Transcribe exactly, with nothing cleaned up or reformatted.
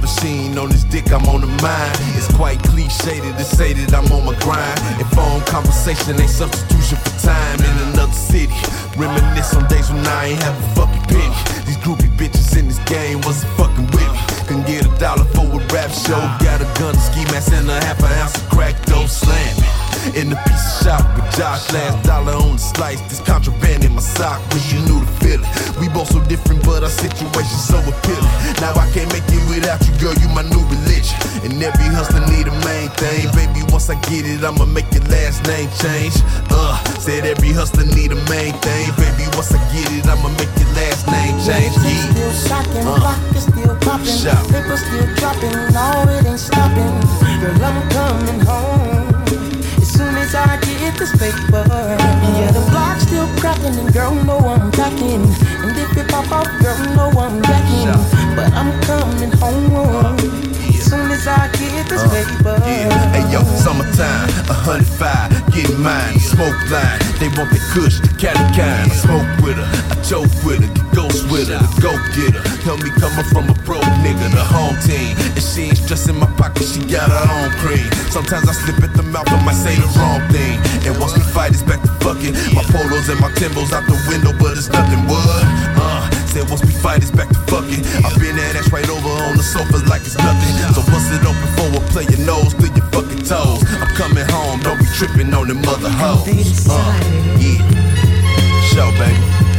never seen on this dick, I'm on the mind. It's quite cliche to say that I'm on my grind. And phone conversation ain't substitution for time in another city. Reminisce on days when I ain't have a fucking penny. These groupie bitches in this game wasn't fucking with me. Couldn't get a dollar for a rap show. Got a gun, a ski mask, and a half an ounce of crack dough slamming. In the pizza shop with Josh, last dollar on the slice. This contraband in my sock, wish you knew the feeling. We both so different, but our situation so appealing. Now I can't make it without you, girl, you my new religion. And every hustler need a main thing. Baby, once I get it, I'ma make your last name change. Uh, said every hustler need a main thing. Baby, once I get it, I'ma make your last name change. Yeah. Still shocking, uh, block is still popping, shout. paper still dropping, no, it ain't stopping. Girl, I'm coming home as soon as I get this paper. Yeah, the block's still cracking, and girl, know I'm packing. And if it pop off, girl, know I'm backing. But I'm coming home as soon as I get this uh, paper. Yeah, hey yo, summertime, a hundred five, get mine, smoke line. They want the kush, the catty kind. I smoke with her, I choke with her, get ghost with her, the go get her. Help me coming from a broke nigga, the home team. And she ain't stressing my pocket, she got her own cream. Sometimes I slip at the mouth, I might say the wrong thing. And once we fight, it's back to fucking. My polos and my Timbos out the window, but it's nothing. What? Uh, said once we fight, it's back to fucking. I've been that ass right over on the sofa like it's nothing. So bust it open for a play your nose through your fucking toes. I'm coming home, don't be tripping on them mother hoes. Uh, yeah, show baby.